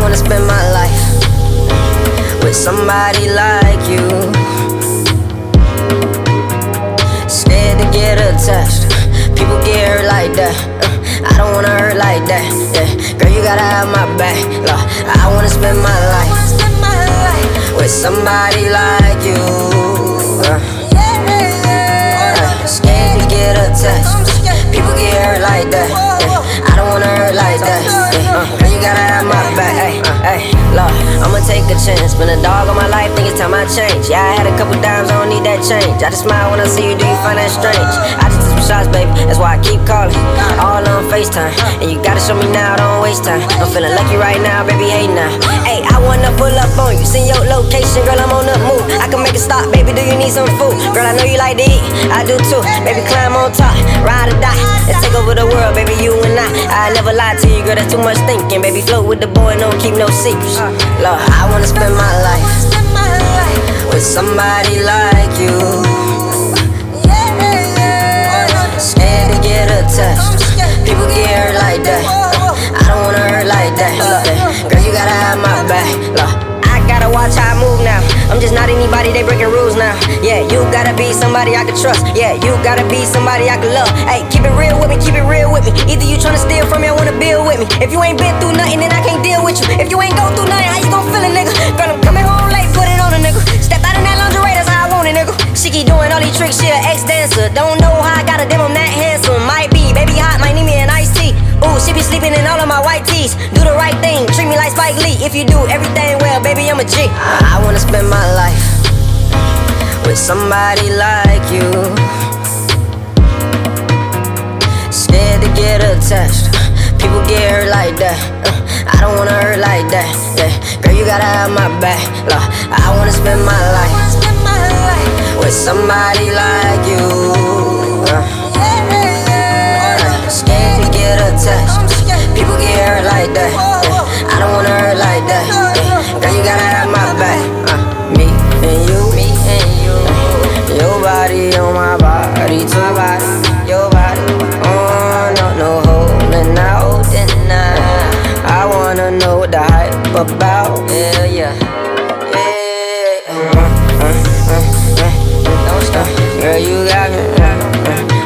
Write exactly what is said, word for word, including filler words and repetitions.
wanna spend my life with somebody like you. Scared to get attached, people get hurt like that. uh, I don't wanna hurt like that, yeah. Girl, you gotta have my back, Lord. I wanna spend my life with somebody like you. uh, uh, Scared to get attached, people get hurt like that, yeah. I don't wanna hurt like that, yeah. uh, Girl, you gotta have my back, hey, hey, Lord. I'ma take a chance, been a dog all my life, think it's time I change. Yeah, I had a couple dimes, I don't need that change. I just smile when I see you, do you find that strange? I just took some shots, baby, that's why I keep calling. All on FaceTime, and you gotta show me now, don't waste time. I'm feeling lucky right now, baby, hey now. Hey, I wanna pull up on you, send your location, girl, I'm on the move. I can make it stop, baby, do you need some food? Girl, I know you like to eat, I do too. Baby, climb on top, ride or die, and take over the world, baby, you and I. I never lie to you, girl, that's too much thinking. Baby, float with the boy, don't keep no secrets. Lord, I wanna spend my life with somebody like you. Scared to get attached, people get hurt like that. I don't wanna hurt like that, girl, you gotta have my back, Lord. I gotta watch how I move now. I'm just not anybody, they breaking rules now. Yeah, you gotta be somebody I can trust. Yeah, you gotta be somebody I can love. Hey, keep it real with me, keep it real with me. Either you tryna steal from me or wanna build with me. If you ain't been through nothing, then I can't deal with you. If you ain't go through nothing, how you gon' feel it, nigga? Girl, I'm coming home late, put it on a nigga. Stepped out in that lingerie, that's how I want it, nigga. She keep doing all these tricks, she a ex-dancer. Don't know how I got a dim, I'm that handsome. Might be, baby hot, might need me an iced tea. Ooh, she be sleeping in all of my white tees. Do the right thing, treat me like Spike Lee. If you do everything well, baby, I'm a G. I wanna spend my life with somebody like you. Scared to get attached, people get hurt like that. uh, I don't wanna hurt like that, yeah. Girl, you gotta have my back, Lord. I wanna spend my life with somebody like you. uh, Scared to get attached, people get hurt like that, yeah. I don't wanna hurt like that, yeah. Girl, you gotta have my back. uh, Me and you, me and you. Your body on my body, to my body, your body. Oh, no, no holding out, holding out. I wanna know what the hype about, yeah, yeah, yeah. uh, uh, uh, uh. Don't stop, girl, you got me. uh, uh.